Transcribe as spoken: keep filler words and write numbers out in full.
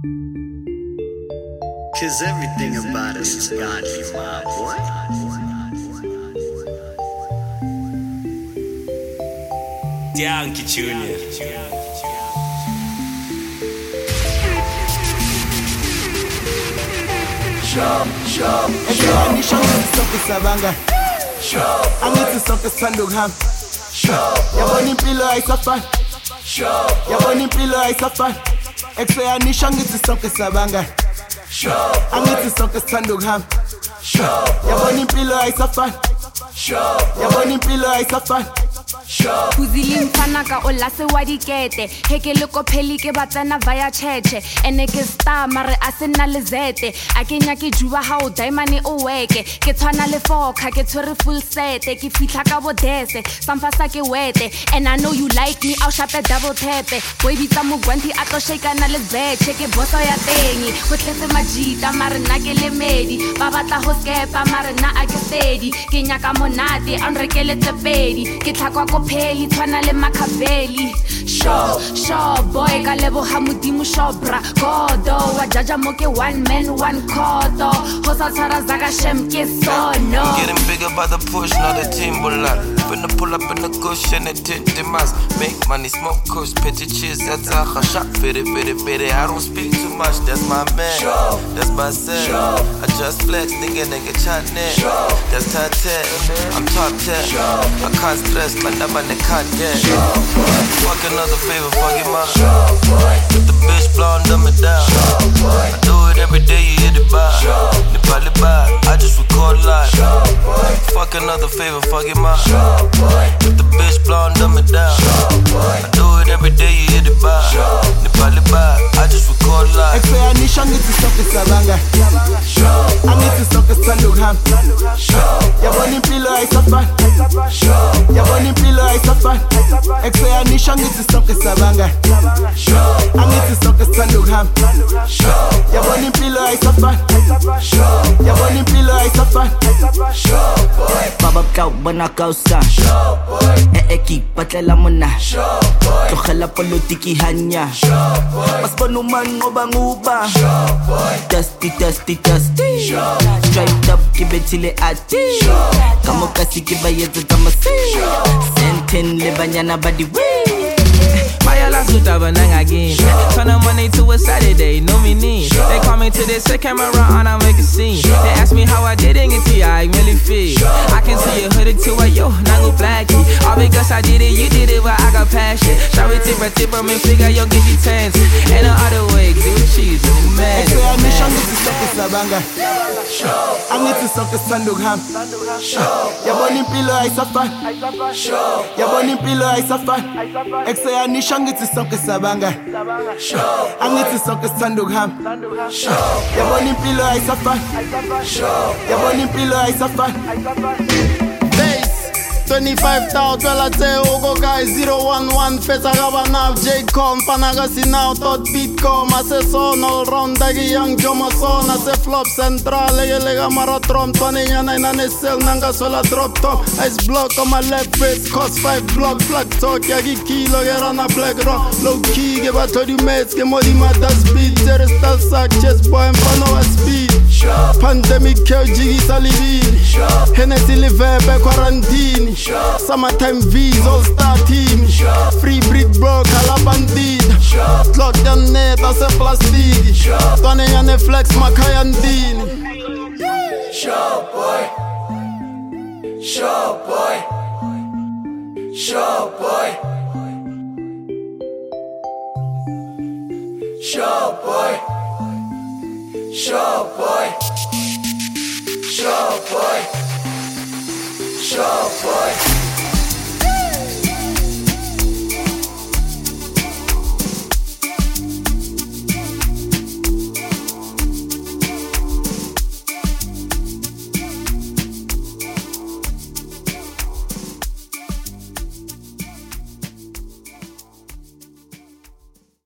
Cause everything about us is godly, my boy. Yankee Junior Shop, shop, shop. Sonke sabanga. Shop. Angithi sonke sandugam. Shop. Yabona impilo ayisafani. Shop. Yabona impilo ayisafani. Ekuyanisha ngithi sonke sabanga. Shop. Angithi sonke sandugam. Shop. Yabona impilo ayisafani. Shop. Yabona impilo ayisafani. Kuzili mfana ka olase wa dikete heke le kopheli ke batsana via cheche ene ke star mare a se nna lezete a ke nya ke juba ha o diamond o weke ke tshwana le foka ke tshwere full set ke fitla ka bodese samfa sa ke wete and I know you like me I'll shape double tap boy bitsa mogwanti a tlo shake na le zete ke boso ya tengi go tletse majita mare nna ke le medi ba batla ho skepa mare nna a ke steady ke nya ka monate a nrekele tsepedi ke tlhakwa ko peli tshwana le makaveli show show boy ka lebo ha modimo shobra godo wa jaja moke one man one kodo ho sa tshara zaka shem ke sono getting bigger by the push not the team bulla when I pull up in the cushion it hit the mass make money smoke kush petty cheese that's a khasha fere fere fere I don't speak too much that's my man that's my set I just flex nigga nigga chat net that's top ten I'm top ten I can't stress man man they can't get fuck another favor, fuck it man if the bitch blonde dumb it down I do it every day, you hit it by Nipali by, I just record live fuck another favor, fuck it man if the bitch blonde dumb it down I do it every day, you hit it by Nipali by, I just record live Ekuyanisha ngithi sonke sabanga Angithi sonke sandugam Yabona impilo ayisafani Yabona impilo ayisafani Ekuyanisha ngithi sonke sabanga Angithi sonke sandugam Yabona impilo ayisafani Yabona impilo ayisafani Baba kau bona kausa E eki patlela mona Tlogela politiki hanya Mas bono man ngoba nguba Dusty dusty dusty Striped up kibetile ati Kamo kasi kibayetse tamasi Senten le banyana badi wee My last good abanang again. Turn on Monday to a Saturday, no me need. They call me to this camera on, I make a scene. They ask me how I did it, it's I really feel. I can see you hooded to a yo, nango blacky. All because I did it, you did it, but I got passion. Shall we tip a tip on me, figure yo give you tens. And the other way, do cheese and man. Ekuyanisha ngithi sonke sabanga Angithi sonke sandugam Yabona impilo ayisafani Yabona impilo ayisafani Ekuyanisha ngithi sonke sabanga Angithi sonke sandugam Yabona impilo ayisafani Yabona impilo ayisafani twenty-five thousand well I say Ogo guy zero one one Fesa gaba nav J-Com Panaga si now Tot Beatcom Ase son all round Dagi young Joma son Ase flop central Ege lega maratrom Twane nyana inane sel Nanga sola drop top Ice block on my left wrist Cost five block Flag talk Yagi kilo Get on a black rock Low key Give a thirty mates Ke modi mata speed Zero star sack Chest boy Mpano a speed Pandemic Keo jigi salivini Hennessy live Be quarantine Summertime V's all star team Free brick bro kala bandida Clock them net as a plastic Twane yane flex makayandini Show boy Show boy Show boy Show boy Show boy Show boy Show boy